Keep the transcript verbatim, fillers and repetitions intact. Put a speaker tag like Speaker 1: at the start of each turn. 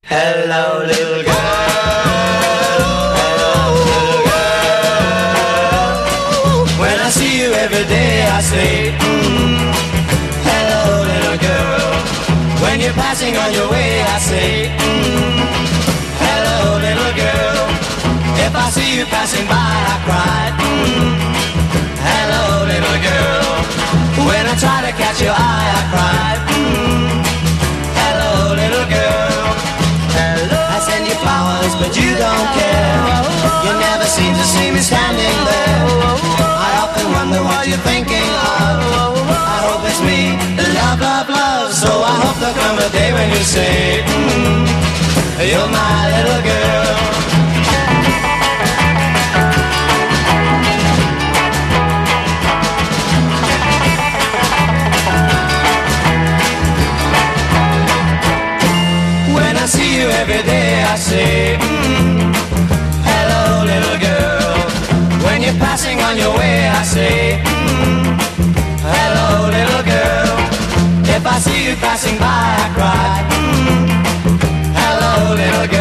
Speaker 1: Hello, little girl. Hello, little girl. When I see you every day, I say, mm, hello, little girl. When you're passing on your way, I say, mm, hello, little girl. If I see you passing by, I cry, mm, hello, little girl. When I try to catch your eye, I cry, mm, hello, little girl. I send you flowers, but you don't care. You never seem to see me standing there. I often wonder what you're thinking of. I hope it's me, love, love, love. So I hope there'll come a day when you say, mm, you're my little girl. See you every day, I say, mm, hello, little girl. When you're passing on your way, I say, mm, hello, little girl. If I see you passing by, I cry, mm, hello, little girl.